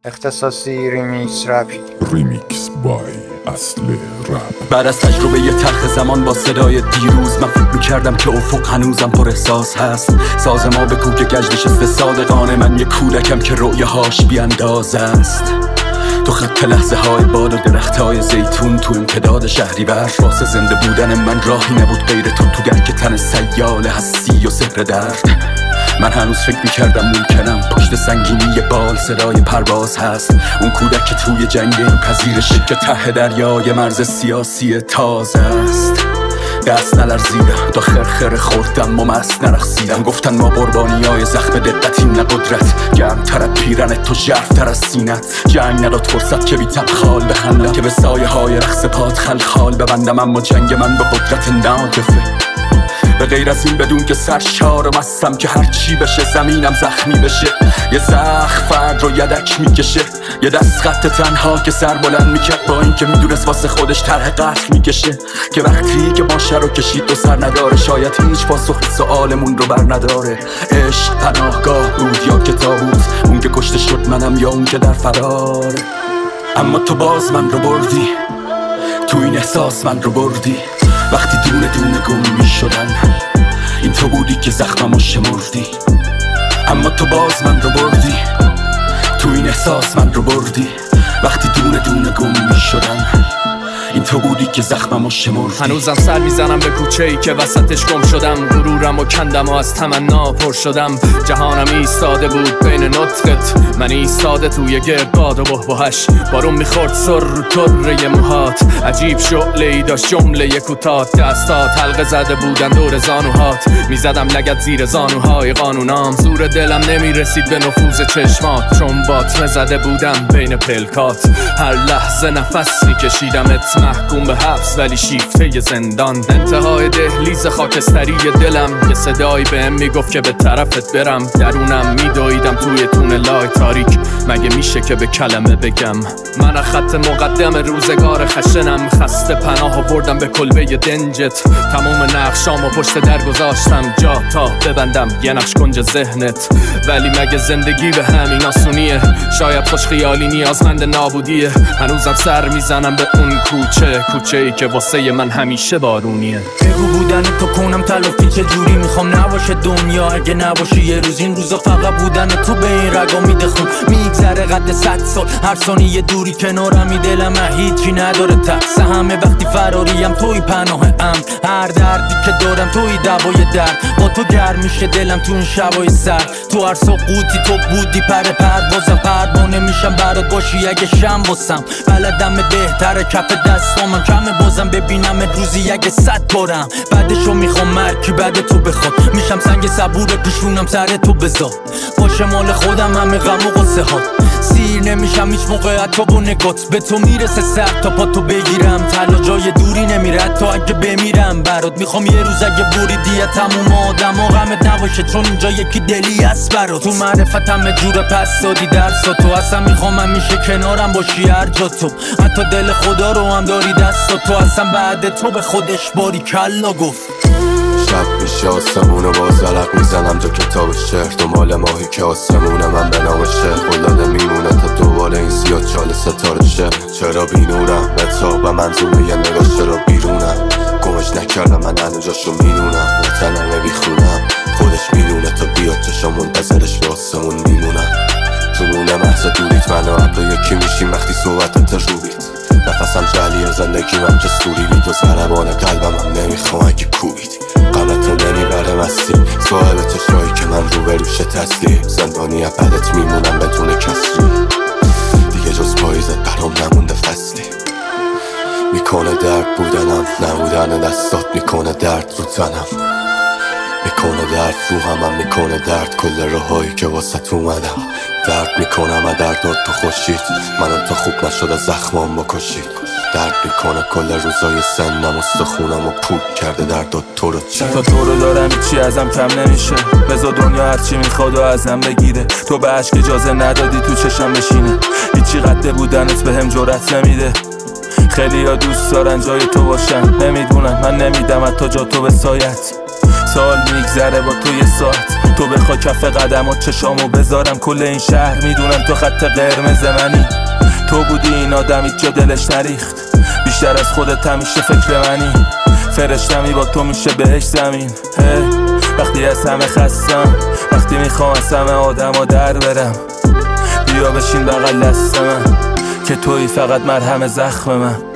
اختصاصی ریمیکس رپی. ریمیکس بای اصل رپ. بعد از تجربه یه تلخ زمان با صدای دیروز، من فکر میکردم که افق هنوزم پر احساس هست. ساز ما به کوک گشت نشسته صادقانه، من یه کودکم که رؤیاهاش بیاندازه است. تو خط لحظه های باد و درخت های زیتون، تو امتداد شهریور. واسه زنده بودن من راهی نبود غیر تو درک تن سیال هستی و سحر درد. من هنوز فکر میکردم ممکنم پشت سنگینی بال صدای پرواز هست. اون کودک که توی جنگ این پذیرشه که ته دریای مرز سیاسی تازه است. دست نلرزیدم تا خرخره خوردم و مست نرقصیدم. گفتن ما قربانیای زخم دقتیم نه قدرت. گرمتر از پیرنت تو ژرف‌تر از سینت. جنگ نداد فرصت که بی تبخال بخندم، که به سایه های رقص پات خلخال ببندم. اما جنگ من با قدرت ناگفه، به غیر از این بدون که سرشار مستم که هر چی بشه زمینم زخمی بشه. یه زخم فرد رو یدک میکشه، یه دست خط تنها که سر بلند میکرد با این که میدونست واسه خودش طرح قتل میکشه. که وقتی که ماشه رو کشید و سر نداره، شاید هیچ پاسخ سؤالمون رو بر نداره. عشق پناهگاه بود یا کتابوت، اون که کشته شد منم یا اون که در فرار. اما تو باز من رو بردی، تو این احساس من رو بردی. وقتی دونه دونه گم می شدن، این تو بودی که زخممو شمردی. اما تو باز من رو بردی، تو این احساس من رو بردی. وقتی دونه دونه گم می شدن، این تو بودی که زخممو شمردی. هنوزم سر میزنم به کوچه‌ای که وسطش گم شدم. غرورم و کندم و از تمنا پر شدم. جهانم ایستاده بود بین نطقت، من ایستاده توی گردباد و بحبوحش. بارون میخورد سر رو طره موهات، عجیب شعله‌ای داشت جمله کوتاه. دستات حلقه زده بودن دور زانوهات، میزدم لگد زیر زانوهای قانونام. زور دلم نمیرسید به نفوذ چشمات، چون باطمه زده بودم بین پلکات. هر لحظه نفس میکشیدمت، محکوم به حبس ولی شیفته زندان. انتهای دهلیز خاکستری دلم، یه صدایی بهم میگفت که به طرفت برم. درونم میدویدم توی تونلای تاریک، مگه میشه که به کلمه بگم؟ من از خط مقدم روزگار خشنم، خسته پناه آوردم به کلبه دنجت. تموم نقشامو پشت در گذاشتم جا تا ببندم یه نقش کنج ذهنت. ولی مگه زندگی به همین آسونیه؟ شاید خوش خیالی نیازمند نابودیه. هنوزم سر میزنم به اون کوچه‌ای که واسه من همیشه بارونیه. بگو بودن تو کنم تلافی چجوری میخوام نباشه دنیا اگه نباشی یه روز. این روزا فقط بودن تو به این رگا میده خون، میگذره قد 100 سال. هر ثانیه دوری کنارم دلم هیچی نداره تقصه. همه وقتی فراریم توی پناه امن، هر دردی که دارم توی دوای درد. با تو گرم میشه دلم تو این شبای سرد. تو هر سقوطی تو بودی پروازم. پروانه میشم برات باشی اگه شم واسم. بلدم بهتره کف دستامم کمه بازم ببینم روزی اگه 100 بارم. بعدشو میخوام مرکی بعد تو بخواد، میشم سنگ صبور پیشونم سر تو بذار. باشه مال خودم همه غم و غصه ها، سیر نمیشم هیچ موقع حتی با نگات. به تو میرسه سر تا پا تو بگیرم، تلا جای دوری نمیره تا اگه بمیرم برات. میخوام یه روز اگه بریدی تموم آدم و غمت نباشه، چون اینجا یکی دلی هست برات. تو معرفت همه جور پس دادی درسا تو، اصلا میخوام همیشه کنارم باشی هر جا تو. حتی دل خدا رو هم داری دستا تو، اصلا بعد تو به خودش باری کلا گفت. شب میشه آسمونو باز علق میزنم تو کتاب شهر. دنبال ماهی که آسمونه من به نام شهر. قلاده میمونه تا دوباره این سیاه چال ستاره شه. چرا بینورم بتاب منظومه یه نگاه چرا بیرونم. گمش نکردم من هنو جاشو میدونم. نتنمه بیخونم خودش میدونه تا بیاد چشم منتظرش به آسمون میمونم. جنونه محض دوریت من و ابرا یکی میشیم وقتی صحبتت روبید. نفسم جلیه زندگیم که سوری بید و ضربان قلبم هم نمیخوام اگه کوبید. غمتو نمیبره مستی صاحب چشایی که من رو به روش تسلیم. زندانی بدت میمونم بدون کسری، دیگه جز پاییزت برام نمونده فصلی. میکنه درد بودنم نبودن دستات، میکنه درد رو تنم، میکنه درد رو همم، میکنه درد کل راهایی که واسه اومدم. درد میکنم از دردات تو خوشید، منم تا خوب نشده زخمام بکشید. درد میکنه کل روزای سنم استخونم و پوک کرده دردات تو رو چه. تا تو رو دارم چی ازم کم نمیشه، بذار دنیا هرچی میخواد و ازم بگیره. تو به عشق اجازه ندادی تو چشم بشینه، هیچی قد بودنت به هم جرأت نمیده. خیلی ها دوست دارن جای تو باشن، نمیدونن من نمیدم حتی جا تو به سایت. سال میگذره با تو یه ساعت، تو بخوا کف قدمات چشامو بذارم، کل این شهر میدونم تو خط قرمز منی. تو بودی این آدمی جا دلش نریخت، بیشتر از خودت همیشه فکر منی. فرشتمی با تو میشه بهش زمین. وقتی از همه خستم، وقتی میخوام از همه آدم ها در برم، بیا بشین بغل دست من که توی فقط مرهم زخم من.